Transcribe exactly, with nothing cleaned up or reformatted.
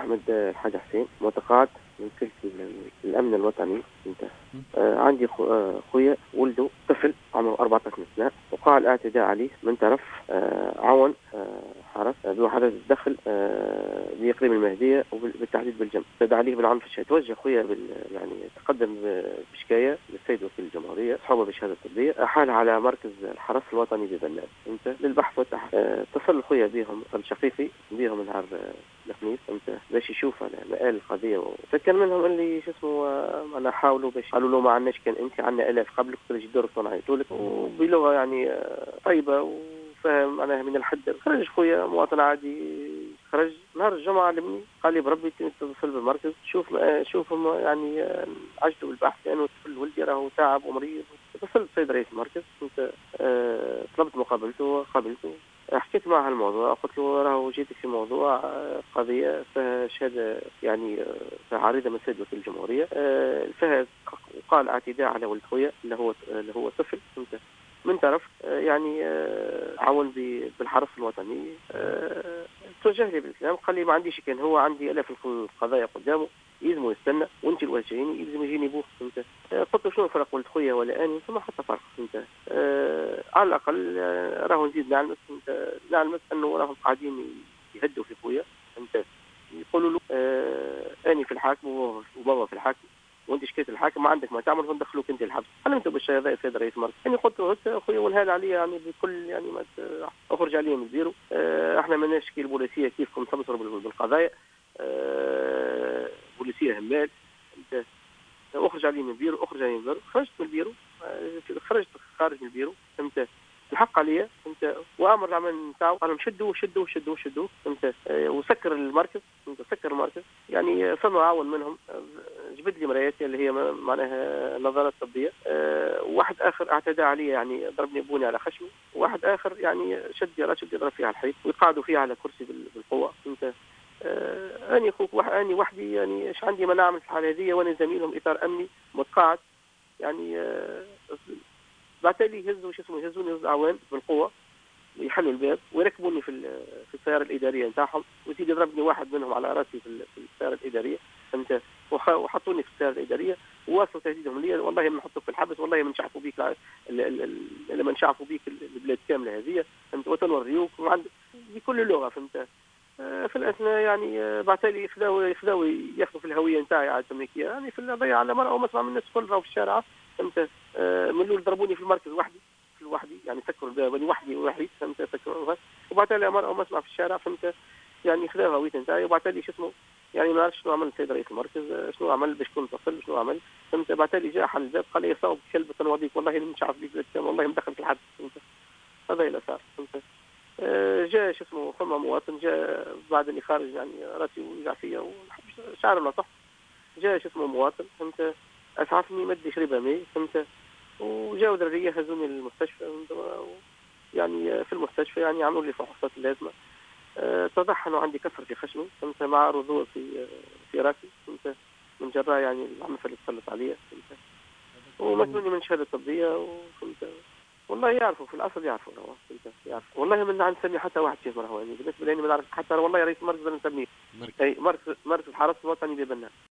أحمد الحاج حسين، متقاعد من سلسلة الأمن الوطني. انت آه عندي خو آه خويا ولده طفل عمره أربعة عشر سنة، وقع الاعتداء عليه من طرف آه عون آه حرس ذو حدث الدخل آه بإقليم المهدية وبالتحديد بالجنب، اعتدى عليه بالعنف الشديد. توجه خويا بال يعني تقدم بشكاية للسيد وكيل الجمهورية صحوبة بشهادة طبية، أحال على مركز الحرس الوطني ببنان انت للبحث والتحقيق. آه اتصل خويا بهم الشقيقي بهم نهار الخميس انت باش يشوف على مآل القضيه، فكان منهم اللي شو اسمه انا حاولوا باش قالوا له ما عندناش، كان انت عندنا الاف قبلك تجي دورك ونعيطوا لك، وبلغه يعني طيبه وفهم انا من الحد. خرج خويا مواطن عادي، خرج نهار الجمعه لمني قال لي بربي تتصل بالمركز شوف شوف يعني عجبوا بالبحث لانه يعني طفل ولدي راهو تعب ومريض. اتصلت بالسيد رئيس المركز انت أه طلبت مقابلته، قابلته، حكيت معه الموضوع، قلت له راهو جيتك في موضوع قضيه فيها شهاده يعني فيها عريضه من السيد وكيل الجمهوريه فيها وقال اعتداء على ولد خويا اللي هو اللي هو طفل انت من طرف يعني عون بالحرس الوطني. توجه لي بالاسلام قال لي ما عنديش، كان هو عندي الاف القضايا قدامه يلزموا يستنى وانت الواجهيني يلزم يجيني بوه انت. قلت له شنو فرق ولد خويا ولا اني؟ ثم حتى فرق انت أه على الاقل أه راهو نزيد نعلمس انت نعلمس انه راهم قاعدين يهدوا في خويا انت، يقولوا له أه اني في الحاكم وبابا في الحاكم وانت شكيت الحاكم ما عندك ما تعمل وندخلوك انت الحبس. علمته بالشيء هذا السيد رئيس المركز يعني قلت له اخويا ونهال عليه يعني بكل يعني ما اخرج عليه من زيرو. أه احنا ما نشكي البوليسيه كيفكم تمسروا بالقضايا أه بوليسيه همال انت اخرج عليه من البيرو، اخرج عليه من البيرو. خرجت من البيرو، خرجت خارج من البيرو فهمت، الحق عليا فهمت، وامر العمل نتاعو قال لهم شدوا شدوا شدوا شدوا فهمت، وسكر المركز فهمت، سكر المركز يعني. فما عاون منهم جبد لي مراياتي اللي هي معناها نظارات طبيه. أه واحد اخر اعتدى علي يعني ضربني بوني على خشمي، وواحد اخر يعني شد يراد شد يضرب فيها على الحيط ويقعدوا فيها على كرسي بالقوه فهمت. آه أنا أخوك وح... أنا وحدي يعني إيش عندي ما نعمل في الحالة هذه وأنا زميلهم إطار أمني متقاعد يعني. آه بعد لي يهزوا شو اسمه يهزوني هز عوان بالقوة ويحلوا الباب ويركبوني في في السيارة الإدارية نتاعهم، ويزيد يضربني واحد منهم على راسي في, في السيارة الإدارية فهمت، وخ... وحطوني في السيارة الإدارية وواصلوا تهديدهم لي والله ما نحطوك في الحبس، والله ما نشعفوا بيك ال... ال... ال... لما نشعفوا بيك البلاد كاملة هذه فهمت، وتنوريوك وعند بكل لغة فهمت. في الأثناء يعني بعتلي يخذوا يخذوا ياخذوا في الهوية نتاعي عاد تملكية يعني في الضيعة على مرة ومسمع من الناس كل راهو في الشارع فهمت. من الأول ضربوني في المركز وحدي في وحدي يعني سكروا الباب وحدي وحدي فهمت سكروا، وبعتلي مرة ومسمع في الشارع فهمت يعني خذوا هوية نتاعي. وبعتلي شو اسمه يعني ما عرفش شنو عمل السيد رئيس المركز شنو عمل باش كنت تصل شنو عمل فهمت. بعتلي جاء حل الباب قال لي صوب كلب تنوضيك والله مش عارف بيك والله مدخل في الحد فهمت. هذا اللي صار فهمت. جاء شو اسمه ثم مواطن جاء بعد اللي خارج يعني راسي وجع فيا وشعر لا صح، جاء شو اسمه مواطن فهمت اسعفني مد شربة ماء فهمت، وجاءوا دريه هزوني للمستشفى يعني في المستشفى يعني عملوا لي فحوصات اللازمة. أه تضح انه عندي كسر في خشمي فهمت مع رضوع في في راسي فهمت من جراء يعني العنف اللي تسلط عليا فهمت، ومسؤولني من شهادة طبية وفهمت. والله يعرفوا في الاصل يعرفوا هو يعرفوا والله من عن سمي حتى واحد فيهم راهو يعني بالنسبه لي ما نعرف حتى والله يا رئيس المركز نسميه اي مركز مركز الحرس الوطني ببنان.